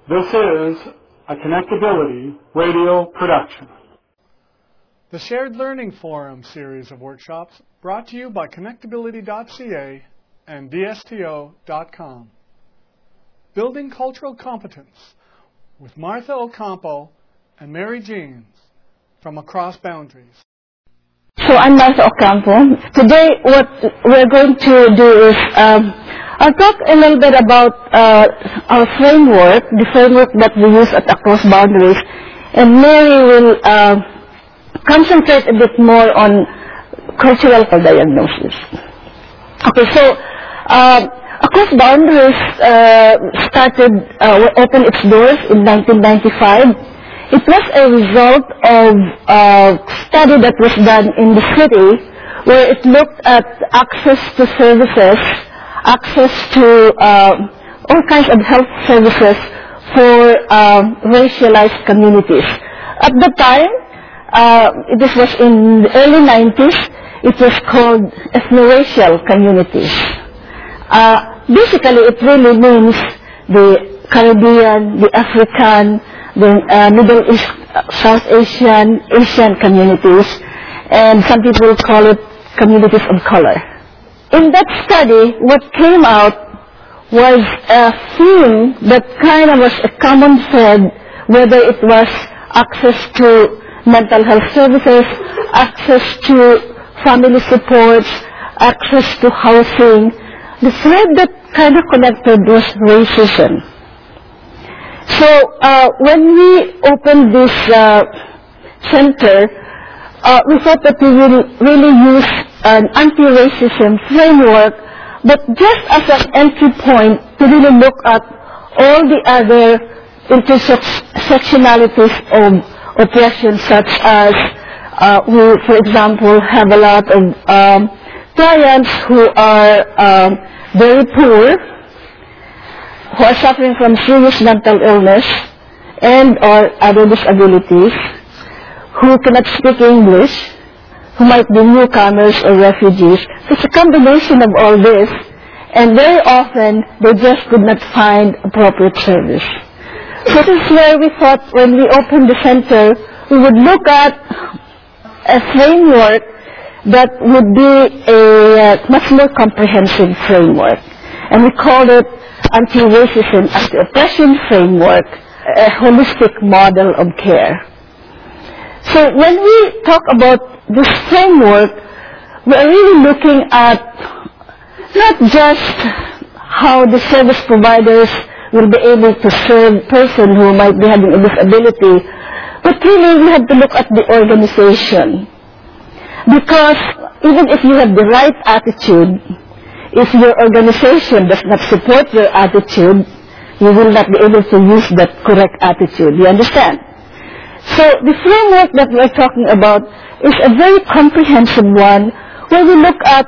This is a Connectability radio production. The Shared Learning Forum series of workshops brought to you by Connectability.ca and DSTO.com. Building Cultural Competence with Martha Ocampo and Mary Jeans from Across Boundaries. So I'm Martha Ocampo. Today what we're going to do is I'll talk a little bit about our framework, the framework that we use at Across Boundaries, and Mary will concentrate a bit more on cultural diagnosis. Okay, so Across Boundaries opened its doors in 1995. It was a result of a study that was done in the city where it looked at access to services, access to all kinds of health services for racialized communities. At the time, this was in the early 90s, it was called ethno-racial communities. Basically, it really means the Caribbean, the African, the Middle East, South Asian communities, and some people call it communities of color. In that study, what came out was a theme that kind of was a common thread, whether it was access to mental health services, access to family supports, access to housing. The thread that kind of connected was racism. So when we opened this center, we thought that we will really use an anti-racism framework, but just as an entry point to really look at all the other intersectionalities of oppression, such as we, for example, have a lot of clients who are very poor, who are suffering from serious mental illness and or other disabilities, who cannot speak English, who might be newcomers or refugees. So it's a combination of all this, and very often they just could not find appropriate service. So this is where we thought when we opened the center, we would look at a framework that would be a much more comprehensive framework. And we called it Anti-Racism, Anti-Oppression Framework, a holistic model of care. So when we talk about this framework, we are really looking at not just how the service providers will be able to serve a person who might be having a disability, but really we have to look at the organization. Because even if you have the right attitude, if your organization does not support your attitude, you will not be able to use that correct attitude. You understand? So the framework that we're talking about is a very comprehensive one where we look at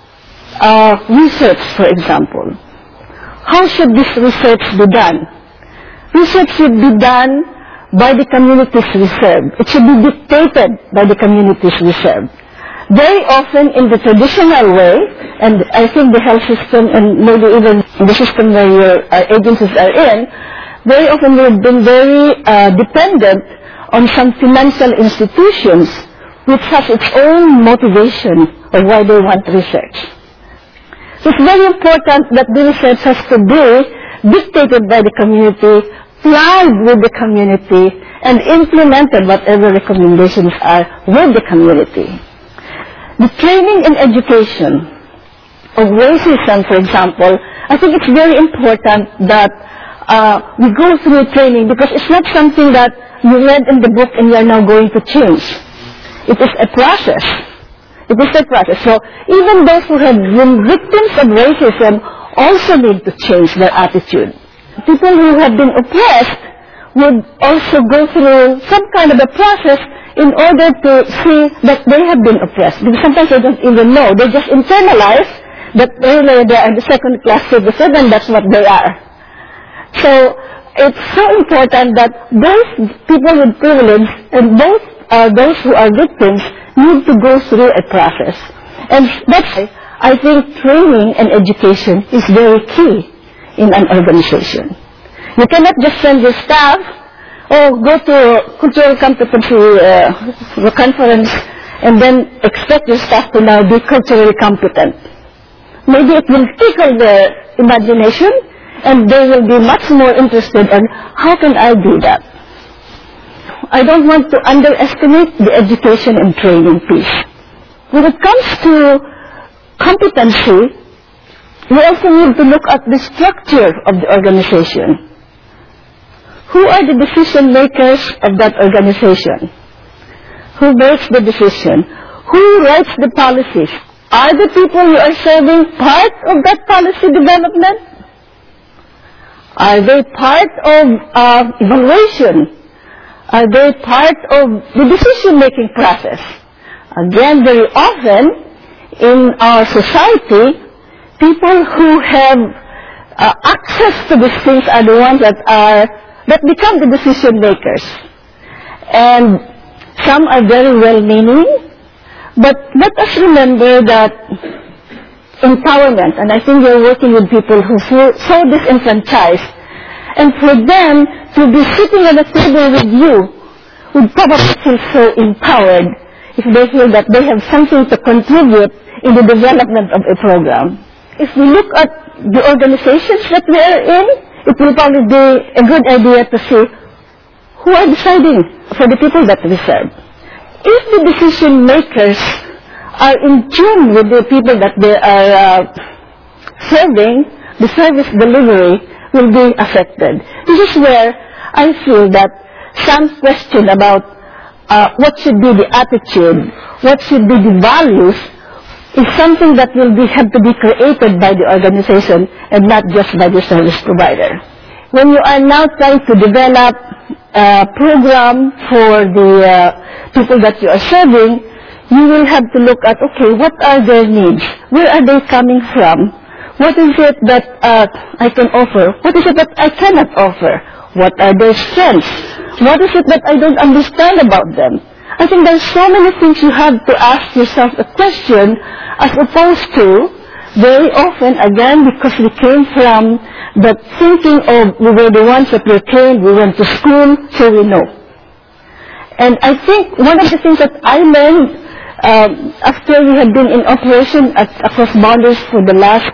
research, for example. How should this research be done? Research should be done by the communities we serve. It should be dictated by the communities we serve. Very often in the traditional way, and I think the health system and maybe even the system where your agencies are in, very often we've been very dependent on some financial institutions which has its own motivation of why they want research. So it's very important that the research has to be dictated by the community, planned with the community, and implemented whatever recommendations are with the community. The training and education of racism, for example, I think it's very important that we go through training because it's not something that you read in the book and you are now going to change. It is a process. It is a process. So even those who have been victims of racism also need to change their attitude. People who have been oppressed would also go through some kind of a process in order to see that they have been oppressed. Because sometimes they don't even know. They just internalize that they are the second-class citizen and that's what they are. So it's so important that both people with privilege and both those who are victims need to go through a process. And that's why I think training and education is very key in an organization. You cannot just send your staff, go to cultural competency conference and then expect your staff to now be culturally competent. Maybe it will tickle their imagination and they will be much more interested in how can I do that. I don't want to underestimate the education and training piece. When it comes to competency, we also need to look at the structure of the organization. Who are the decision makers of that organization? Who makes the decision? Who writes the policies? Are the people you are serving part of that policy development? Are they part of evaluation? Are they part of the decision-making process? Again, very often in our society, people who have access to these things are the ones that become the decision makers. And some are very well-meaning, but let us remember that empowerment, and I think you're working with people who feel so disenfranchised, and for them to be sitting at a table with you would probably feel so empowered if they feel that they have something to contribute in the development of a program. If we look at the organizations that we are in, it will probably be a good idea to see who are deciding for the people that we serve. If the decision makers are in tune with the people that they are serving, the service delivery will be affected. This is where I feel that some question about what should be the attitude, what should be the values, is something that will have to be created by the organization and not just by the service provider. When you are now trying to develop a program for the people that you are serving, you will have to look at, okay, what are their needs? Where are they coming from? What is it that I can offer? What is it that I cannot offer? What are their strengths? What is it that I don't understand about them? I think there's so many things you have to ask yourself a question, as opposed to very often, again, because we came from the thinking of we were the ones that were trained, we went to school, so we know. And I think one of the things that I learned after we had been in operation across borders for the last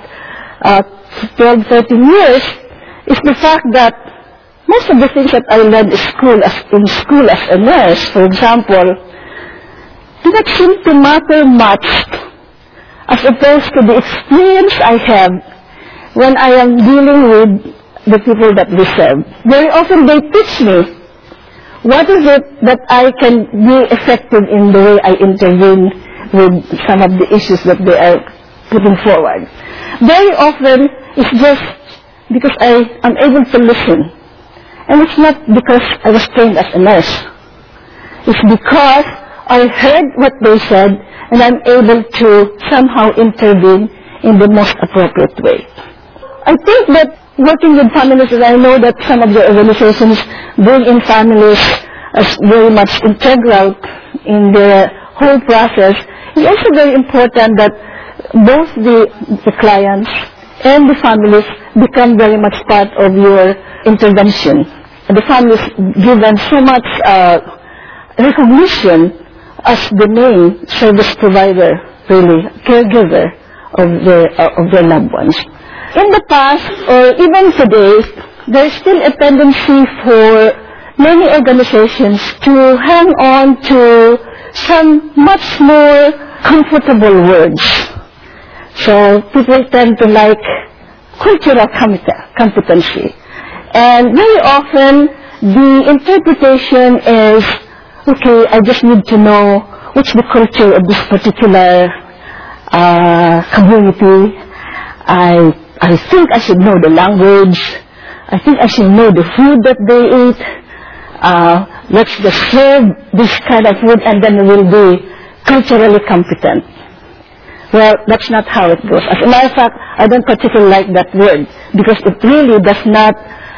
12, 13 years is the fact that most of the things that I learned in school as a nurse, for example, do not seem to matter much as opposed to the experience I have when I am dealing with the people that we serve. Very often they teach me what is it that I can be effective in the way I intervene with some of the issues that they are putting forward. Very often it's just because I am able to listen. And it's not because I was trained as a nurse. It's because I heard what they said and I'm able to somehow intervene in the most appropriate way. I think that working with families, and I know that some of the organizations bring in families as very much integral in the whole process, it's also very important that both the clients and the families become very much part of your intervention. And the families given so much recognition as the main service provider, really, caregiver of their loved ones. In the past, or even today, there is still a tendency for many organizations to hang on to some much more comfortable words. So people tend to like cultural competency. And very often, the interpretation is, okay, I just need to know what's the culture of this particular community. I think I should know the language. I think I should know the food that they eat. Let's just serve this kind of food and then we'll be culturally competent. Well, that's not how it goes. As a matter of fact, I don't particularly like that word because it really does not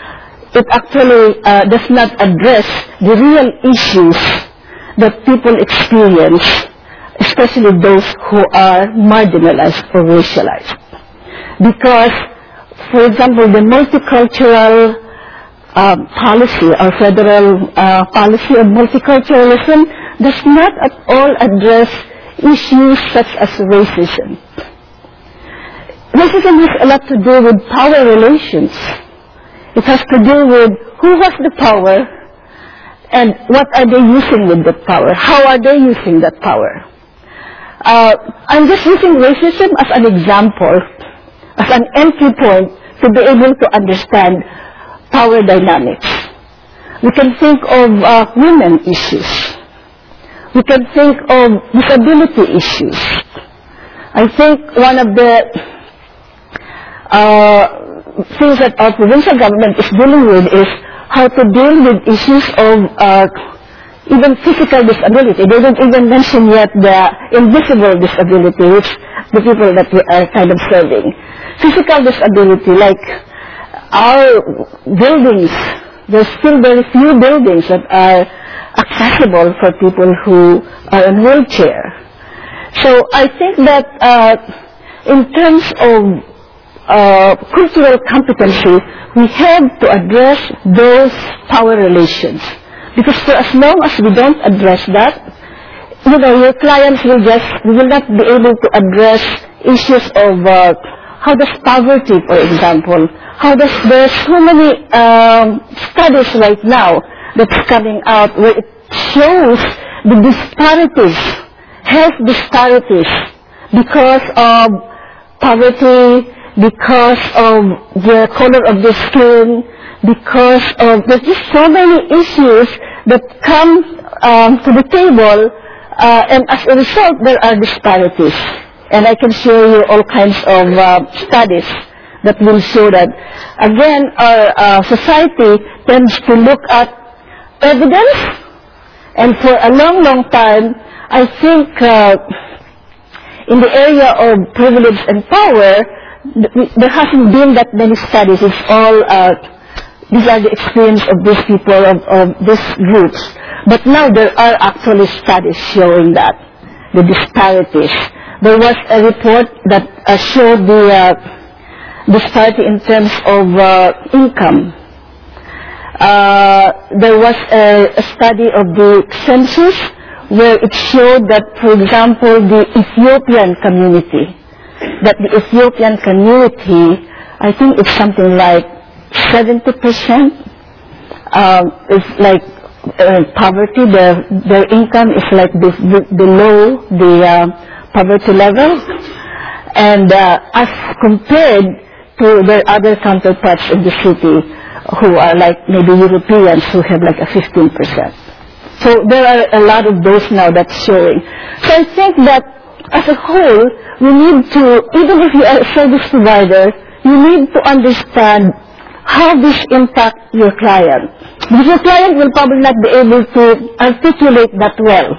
address the real issues that people experience, especially those who are marginalized or racialized. Because, for example, the multicultural policy, our federal policy of multiculturalism, does not at all address issues such as racism. Racism has a lot to do with power relations. It has to do with who has the power and what are they using with that power. How are they using that power? I'm just using racism as an example, as an entry point to be able to understand power dynamics. We can think of women issues. We can think of disability issues. I think one of the things that our provincial government is dealing with is how to deal with issues of even physical disability. They don't even mention yet the invisible disability, which the people that we are kind of serving. Physical disability, like our buildings, there's still very few buildings that are accessible for people who are in wheelchair. So I think that in terms of cultural competency, we have to address those power relations. Because for as long as we don't address that, your clients will not be able to address issues of how does poverty, for example, there's so many studies right now that's coming out where it shows the disparities, health disparities, because of poverty, because of the color of the skin, because of, there's just so many issues that come to the table, and as a result, there are disparities. And I can show you all kinds of studies that will show that. Again, our society tends to look at evidence, and for a long, long time, I think in the area of privilege and power, there hasn't been that many studies. It's all, these are the experience of these people, of these groups. But now there are actually studies showing that, the disparities. There was a report that showed the disparity in terms of income. There was a study of the census where it showed that, for example, the Ethiopian community, I think it's something like 70% is like poverty. Their income is like below the poverty level, and as compared to their other counterparts in the city who are like maybe Europeans who have like a 15%. So there are a lot of those now that's showing. So I think that as a whole, we need to, even if you are a service provider, you need to understand how this impacts your client. Because your client will probably not be able to articulate that well.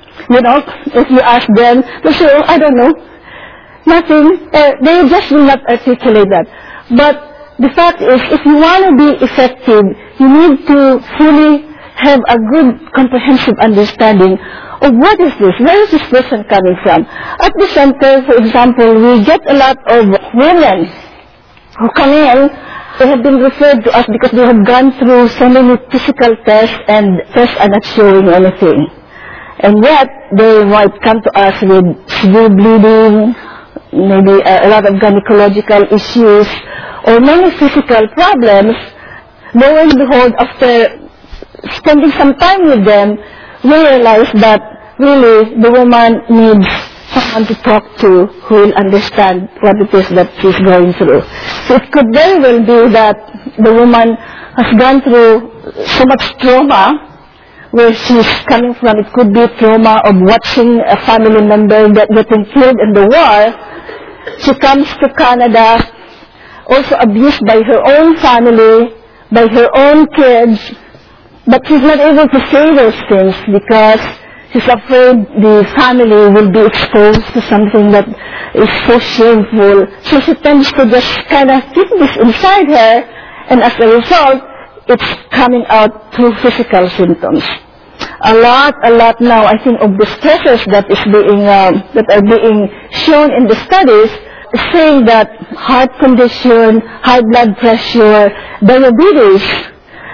If you ask them, they'll say, oh, I don't know, nothing. They just will not articulate that. But the fact is, if you want to be effective, you need to fully have a good comprehensive understanding of what is this, where is this person coming from. At the center, for example, we get a lot of women who come in. They have been referred to us because they have gone through so many physical tests and tests are not showing anything. And yet, they might come to us with severe bleeding, maybe a lot of gynecological issues, or many physical problems. Lo and behold, after spending some time with them, we realize that really the woman needs someone to talk to who will understand what it is that she's going through. So it could very well be that the woman has gone through so much trauma where she's coming from. It could be trauma of watching a family member getting killed in the war. She comes to Canada, also abused by her own family, by her own kids, but she's not able to say those things because she's afraid the family will be exposed to something that is so shameful. So she tends to just kind of keep this inside her, and as a result, it's coming out through physical symptoms. A lot now, I think, of the stressors that are being shown in the studies, saying that heart condition, high blood pressure, diabetes,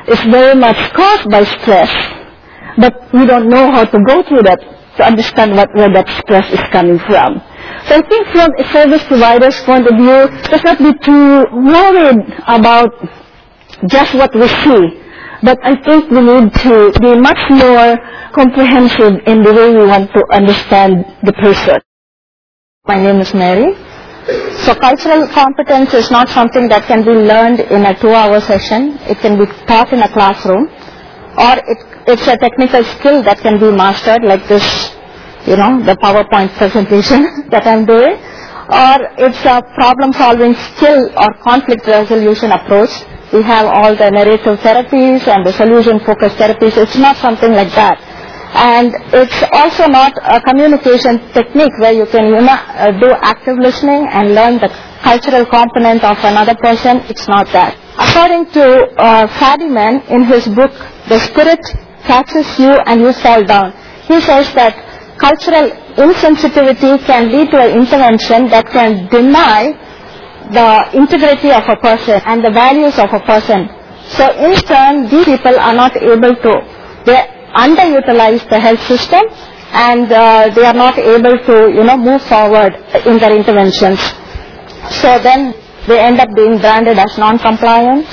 is very much caused by stress, but we don't know how to go through that to understand where that stress is coming from. So I think from a service provider's point of view, let's not be too worried about just what we see, but I think we need to be much more comprehensive in the way we want to understand the person. My name is Mary. So cultural competence is not something that can be learned in a 2-hour session. It can be taught in a classroom, or it's a technical skill that can be mastered, like this, the PowerPoint presentation that I'm doing, or it's a problem-solving skill or conflict resolution approach. We have all the narrative therapies and the solution-focused therapies. It's not something like that. And it's also not a communication technique where you can do active listening and learn the cultural component of another person. It's not that. According to Fadiman, in his book, The Spirit Catches You and You Fall Down, he says that cultural insensitivity can lead to an intervention that can deny the integrity of a person and the values of a person. So in turn, these people are not able to, they underutilize the health system, and they are not able to, move forward in their interventions. So then they end up being branded as non-compliance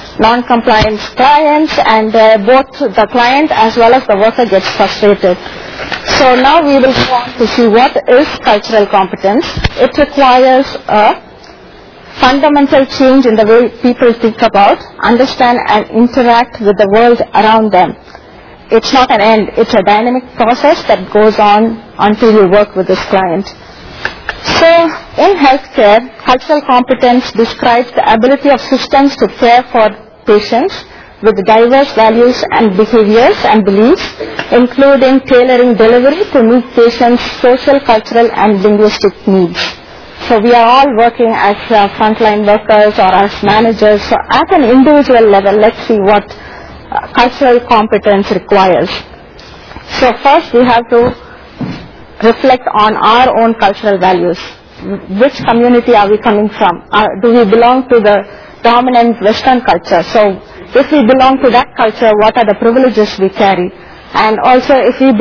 clients, and both the client as well as the worker gets frustrated. So now we will go on to see what is cultural competence. It requires a fundamental change in the way people think about, understand and interact with the world around them. It's not an end, it's a dynamic process that goes on until you work with this client. So in healthcare, cultural competence describes the ability of systems to care for patients with diverse values and behaviors and beliefs, including tailoring delivery to meet patients' social, cultural and linguistic needs. So we are all working as frontline workers or as managers. So at an individual level, let's see what cultural competence requires. So first we have to reflect on our own cultural values. Which community are we coming from? Do we belong to the dominant Western culture? So if we belong to that culture, what are the privileges we carry? And also if we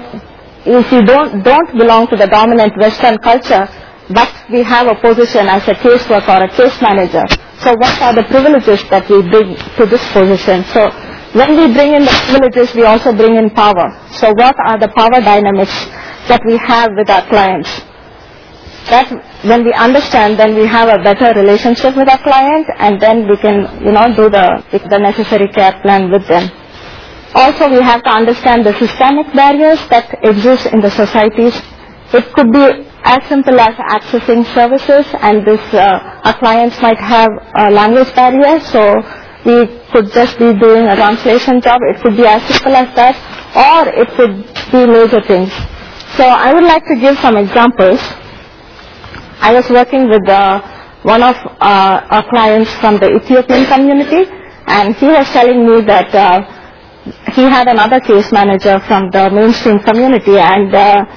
don't belong to the dominant Western culture, but we have a position as a caseworker or a case manager, so what are the privileges that we bring to this position? So when we bring in the privileges, we also bring in power. So what are the power dynamics that we have with our clients? That when we understand, then we have a better relationship with our client, and then we can, do the necessary care plan with them. Also, we have to understand the systemic barriers that exist in the societies. It could be as simple as accessing services, and our clients might have a language barrier, so we could just be doing a translation job. It could be as simple as that, or it could be major things. So I would like to give some examples. I was working with one of our clients from the Ethiopian community, and he was telling me that he had another case manager from the mainstream community, and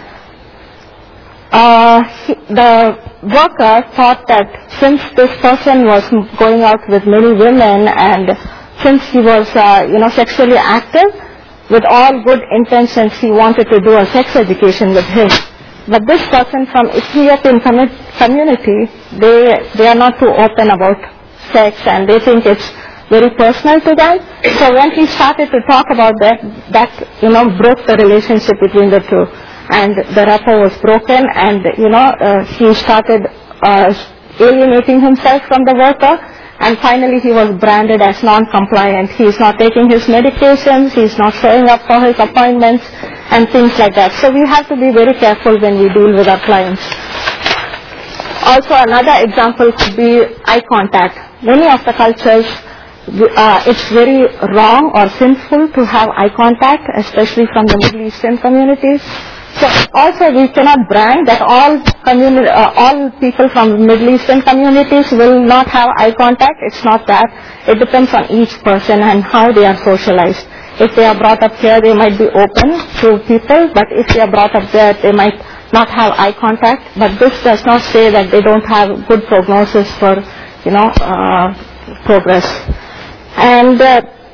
the worker thought that since this person was going out with many women, and since he was sexually active, with all good intentions he wanted to do a sex education with him. But this person from Ethiopian community, they are not too open about sex, and they think it's very personal to them. So when he started to talk about that broke the relationship between the two, and the rapport was broken, and he started alienating himself from the worker, and finally he was branded as non-compliant. He is not taking his medications, he is not showing up for his appointments, and things like that. So we have to be very careful when we deal with our clients. Also, another example could be eye contact. Many of the cultures, it's very wrong or sinful to have eye contact, especially from the Middle Eastern communities. So also we cannot brand that all people from Middle Eastern communities will not have eye contact. It's not that. It depends on each person and how they are socialized. If they are brought up here, they might be open to people, but if they are brought up there, they might not have eye contact. But this does not say that they don't have good prognosis for, progress. And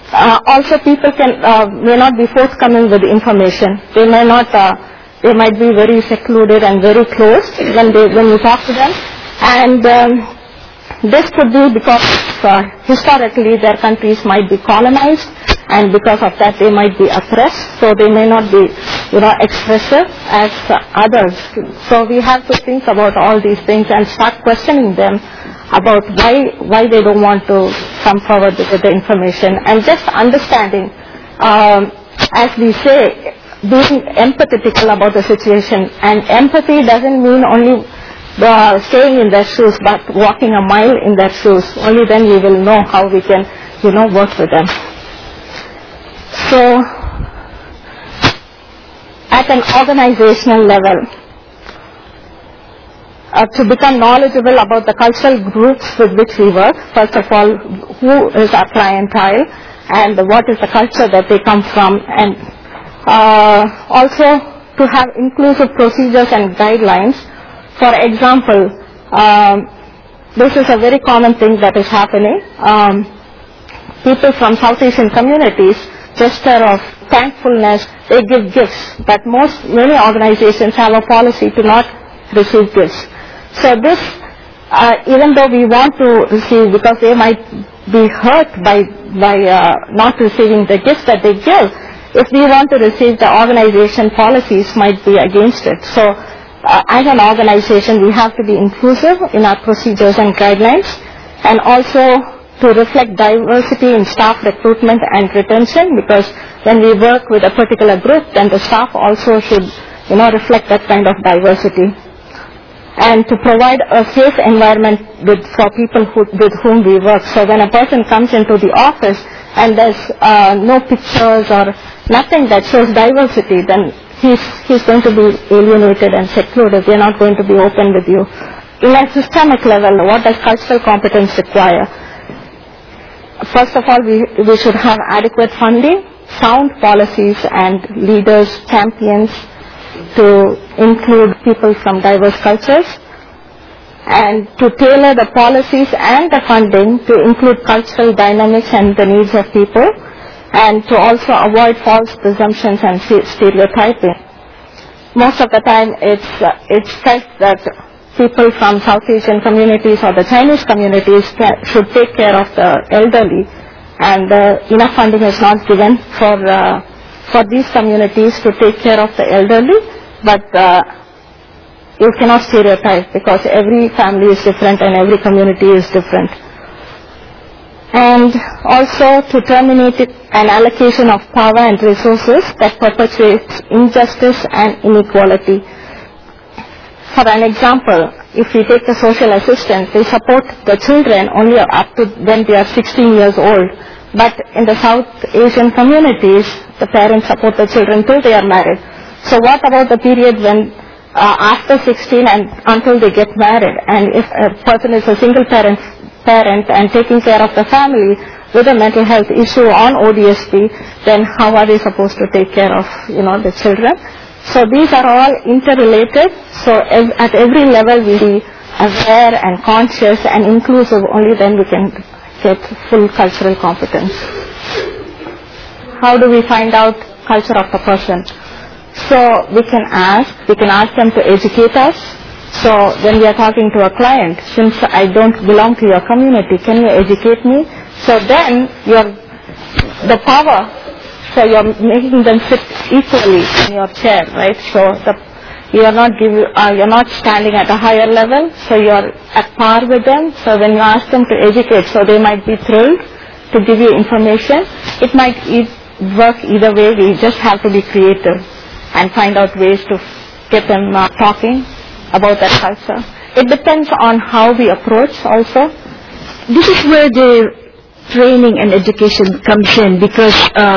Also, people may not be forthcoming with information. They might be very secluded and very closed when you talk to them. And this could be because historically their countries might be colonized, and because of that they might be oppressed, so they may not be, expressive as others. So we have to think about all these things and start questioning them about why they don't want to come forward with the information, and just understanding, as we say, being empathetical about the situation. And empathy doesn't mean only staying in their shoes, but walking a mile in their shoes. Only then we will know how we can, work with them. So, at an organizational level, to become knowledgeable about the cultural groups with which we work, first of all, who is our clientele and what is the culture that they come from, and also to have inclusive procedures and guidelines. For example, this is a very common thing that is happening. People from South Asian communities, gesture of thankfulness, they give gifts, but many organizations have a policy to not receive gifts. So this, even though we want to receive, because they might be hurt by not receiving the gifts that they give, if we want to receive, the organization policies might be against it. So as an organization, we have to be inclusive in our procedures and guidelines, and also to reflect diversity in staff recruitment and retention, because when we work with a particular group, then the staff also should, reflect that kind of diversity. And to provide a safe environment for people with whom we work. So when a person comes into the office and there's no pictures or nothing that shows diversity, then he's going to be alienated and secluded. They're not going to be open with you. In a systemic level, what does cultural competence require? First of all, we should have adequate funding, sound policies, and leaders, champions to include people from diverse cultures, and to tailor the policies and the funding to include cultural dynamics and the needs of people, and to also avoid false presumptions and stereotyping. Most of the time it's felt that people from South Asian communities or the Chinese communities should take care of the elderly, and enough funding is not given for these communities to take care of the elderly, but you cannot stereotype, because every family is different and every community is different. And also to terminate an allocation of power and resources that perpetuates injustice and inequality. For an example, if we take the social assistance, they support the children only up to when they are 16 years old. But in the South Asian communities, the parents support the children till they are married. So what about the period when after 16 and until they get married? And if a person is a single parent and taking care of the family with a mental health issue on ODSP, then how are they supposed to take care of, the children? So these are all interrelated. So at every level we be aware and conscious and inclusive. Only then we can get full cultural competence. How do we find out culture of the person? So we can ask them to educate us. So when we are talking to a client, since I don't belong to your community, can you educate me? So then the power, so you're making them sit equally in your chair, right? So you're not standing at a higher level, so you're at par with them. So when you ask them to educate, so they might be thrilled to give you information. It might work either way. We just have to be creative and find out ways to get them talking about that culture. It depends on how we approach also. This is where the training and education comes in, because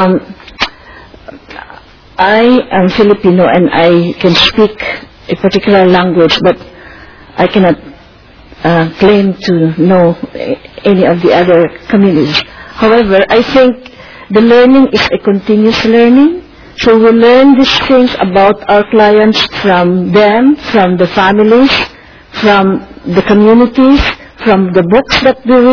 I am Filipino and I can speak a particular language, but I cannot claim to know any of the other communities. However, I think the learning is a continuous learning. So we learn these things about our clients from them, from the families, from the communities, from the books that we read,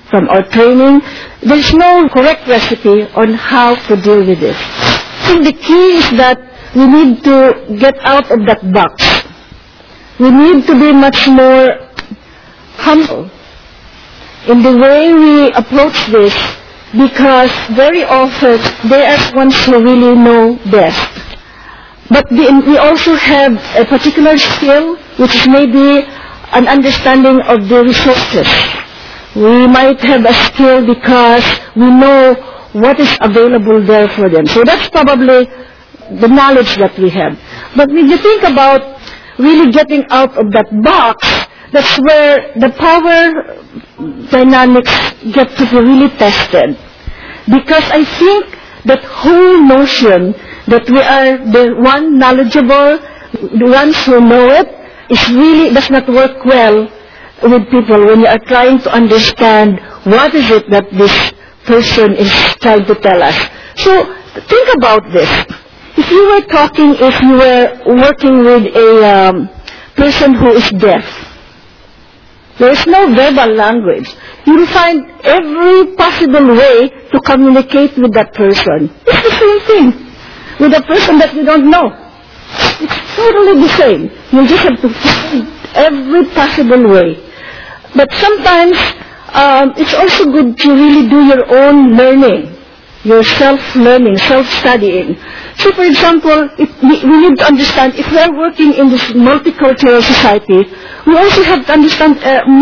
from our training, there's no correct recipe on how to deal with this. I think the key is that we need to get out of that box. We need to be much more humble in the way we approach this, because very often they are ones who really know best. But we also have a particular skill, which is maybe an understanding of the resources. We might have a skill because we know what is available there for them. So that's probably the knowledge that we have. But when you think about really getting out of that box, that's where the power dynamics get to be really tested. Because I think that whole notion that we are the one knowledgeable, the ones who know it, does not work well with people when you are trying to understand what is it that this person is trying to tell us. So think about this. If you were working with a person who is deaf, there is no verbal language. You will find every possible way to communicate with that person. It's the same thing with a person that you don't know. It's totally the same. You just have to find every possible way. But sometimes it's also good to really do your own learning, your self-learning, self-studying. So, for example, we need to understand, if we are working in this multicultural society, we also have to understand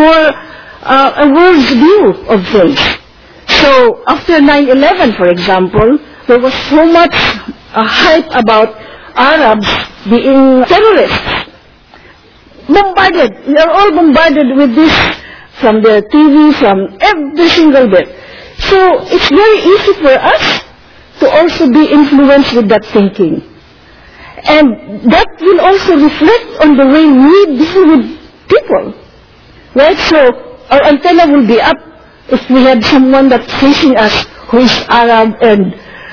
a world's view of things. So, after 9/11, for example, there was so much hype about Arabs being terrorists. Bombarded. We are all bombarded with this from the TV, from every single bit. So it's very easy for us to also be influenced with that thinking. And that will also reflect on the way we deal with people. Right? So our antenna will be up if we have someone that's facing us who is Arab, and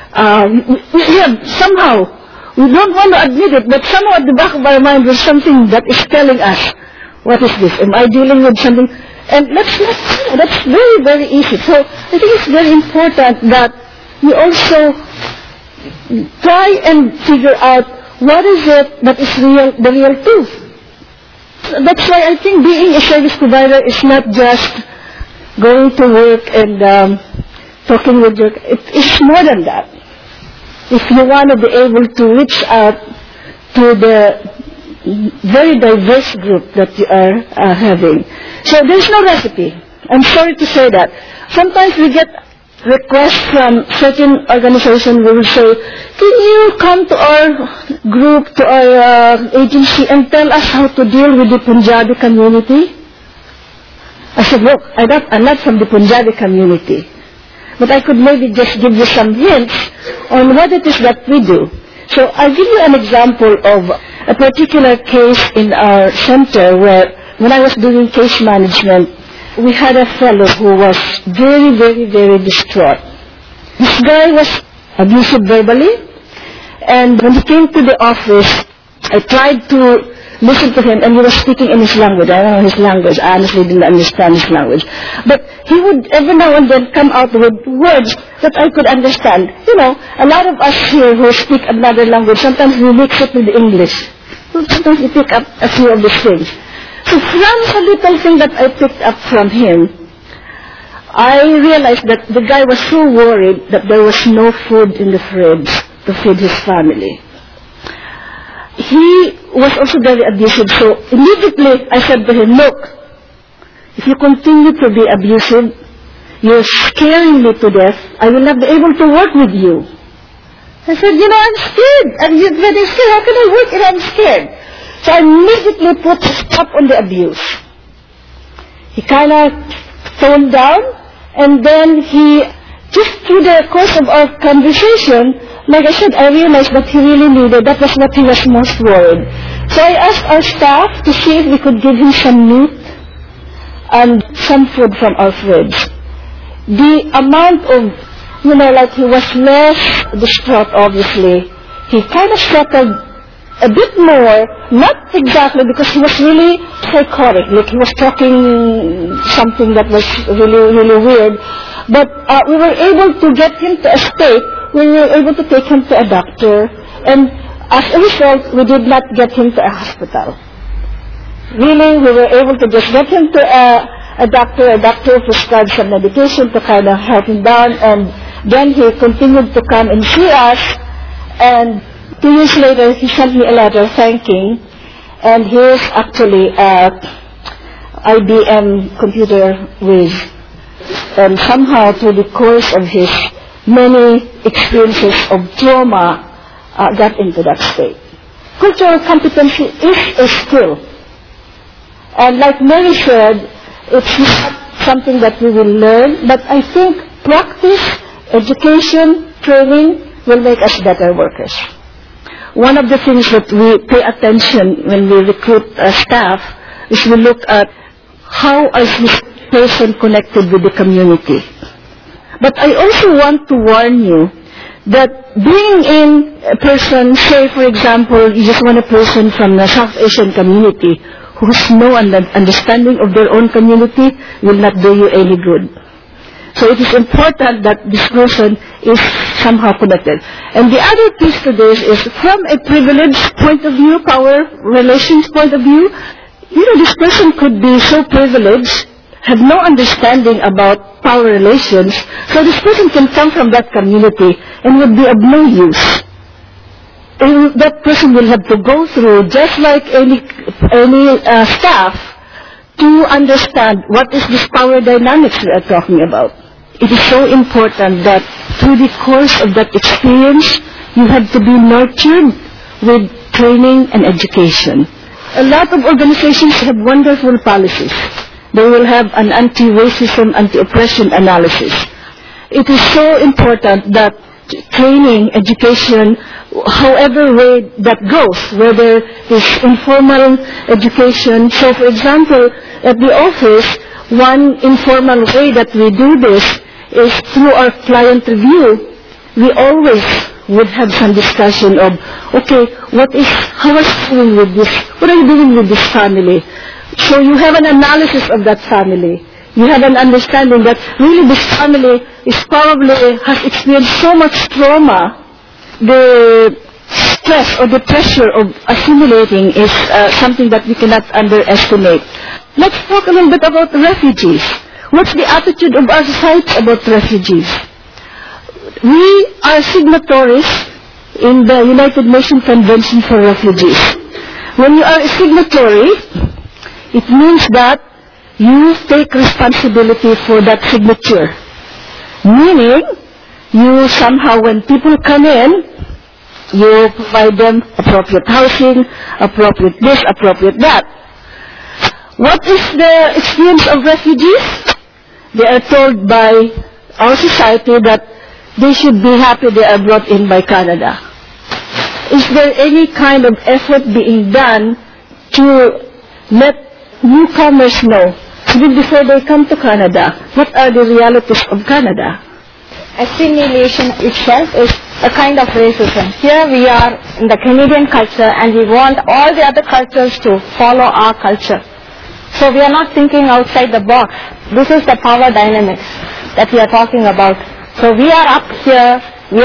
we have somehow, we don't want to admit it, but somehow at the back of our mind there's something that is telling us, what is this? Am I dealing with something? And that's very, very easy. So I think it's very important that we also try and figure out what is it that is the real truth. That's why I think being a service provider is not just going to work and talking with your, it's more than that. If you want to be able to reach out to the very diverse group that you are having. So there's no recipe. I'm sorry to say that. Sometimes we get requests from certain organizations who will say, can you come to our group, to our agency and tell us how to deal with the Punjabi community? I said, look, I'm not from the Punjabi community, but I could maybe just give you some hints on what it is that we do. So I'll give you an example of a particular case in our center where, when I was doing case management, we had a fellow who was very, very, very distraught. This guy was abusive verbally, and when he came to the office, I tried to listen to him, and he was speaking in his language. I don't know his language. I honestly didn't understand his language. But he would every now and then come out with words that I could understand. You know, a lot of us here who speak another language, sometimes we mix it with English. So sometimes we pick up a few of these things. So from a little thing that I picked up from him, I realized that the guy was so worried that there was no food in the fridge to feed his family. He was also very abusive, so immediately I said to him, look, if you continue to be abusive, you're scaring me to death, I will not be able to work with you. I said, I'm scared. I'm very scared. How can I work if I'm scared? So I immediately put a stop on the abuse. He kind of toned down, and then he, just through the course of our conversation, like I said, I realized that he really needed, that was what he was most worried. So I asked our staff to see if we could give him some meat and some food from our fridge. The amount of, like he was less distraught, obviously. He kind of settled a bit more, not exactly because he was really psychotic, like he was talking something that was really, really weird, but we were able to get him to a state where we were able to take him to a doctor, and as a result, we did not get him to a hospital. Really, we were able to just get him to a doctor prescribed some medication to kind of help him down, and then he continued to come and see us, and 2 years later, he sent me a letter thanking, and here's actually a IBM computer whiz. And somehow, through the course of his many experiences of trauma, got into that state. Cultural competency is a skill. And like Mary said, it's not something that we will learn, but I think practice, education, training will make us better workers. One of the things that we pay attention when we recruit staff is we look at how is this person connected with the community. But I also want to warn you that bringing in a person, say for example, you just want a person from the South Asian community who has no understanding of their own community will not do you any good. So it is important that this person is somehow connected. And the other piece to this is from a privileged point of view, power relations point of view, this person could be so privileged, have no understanding about power relations, so this person can come from that community and would be of no use. And that person will have to go through, just like any staff, to understand what is this power dynamics we are talking about. It is so important that through the course of that experience, you have to be nurtured with training and education. A lot of organizations have wonderful policies. They will have an anti-racism, anti-oppression analysis. It is so important that training, education, however way that goes, whether it's informal education. So for example, at the office, one informal way that we do this is through our client review. We always would have some discussion of, okay, how are you doing with this? What are you doing with this family? So you have an analysis of that family. You have an understanding that really this family is probably has experienced so much trauma. The stress or the pressure of assimilating is something that we cannot underestimate. Let's talk a little bit about refugees. What's the attitude of our society about refugees? We are signatories in the United Nations Convention for Refugees. When you are a signatory, it means that you take responsibility for that signature. Meaning, you somehow, when people come in, you provide them appropriate housing, appropriate this, appropriate that. What is the experience of refugees? They are told by our society that they should be happy they are brought in by Canada. Is there any kind of effort being done to let newcomers know, even before they come to Canada, what are the realities of Canada? Assimilation itself is a kind of racism. Here we are in the Canadian culture and we want all the other cultures to follow our culture. So we are not thinking outside the box. This is the power dynamics that we are talking about. So we are up here,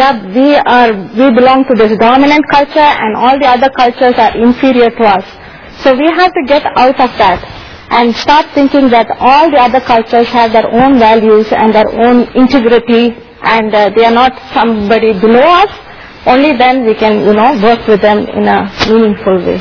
we belong to this dominant culture and all the other cultures are inferior to us. So we have to get out of that and start thinking that all the other cultures have their own values and their own integrity and they are not somebody below us. Only then we can, work with them in a meaningful way.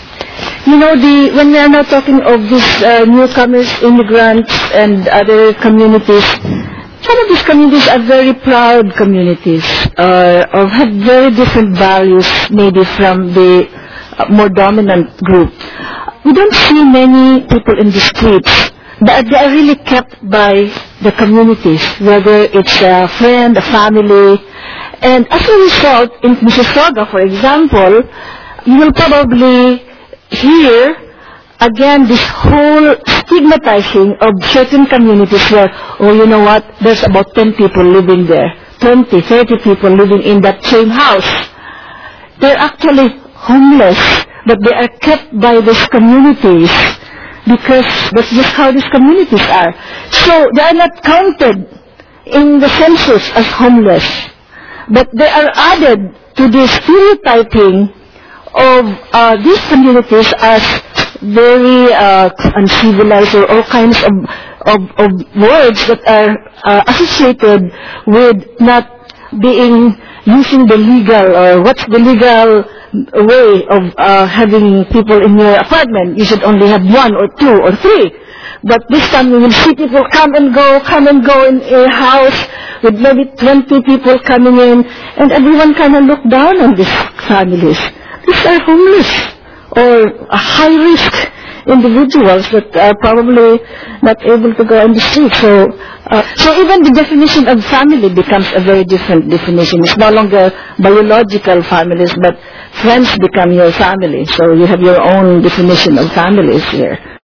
When we are now talking of these newcomers, immigrants, and other communities, some of these communities are very proud communities, or have very different values, maybe from the more dominant group. We don't see many people in the streets, but they are really kept by the communities, whether it's a friend, a family. And as a result, in Mississauga, for example, you will probably hear again this whole stigmatizing of certain communities where, there's about 10 people living there, 20, 30 people living in that same house. They're actually homeless, but they are kept by these communities because that's just how these communities are. So they are not counted in the census as homeless, but they are added to the stereotyping of these communities as very uncivilized, or all kinds of words that are associated with not being using the legal, or what's the legal way of having people in your apartment. You should only have 1 or 2 or 3. But this time we will see people come and go in a house with maybe 20 people coming in, and everyone kind of look down on these families. These are homeless or high-risk individuals that are probably not able to go on the street. So even the definition of family becomes a very different definition. It's no longer biological families, but friends become your family. So you have your own definition of families here.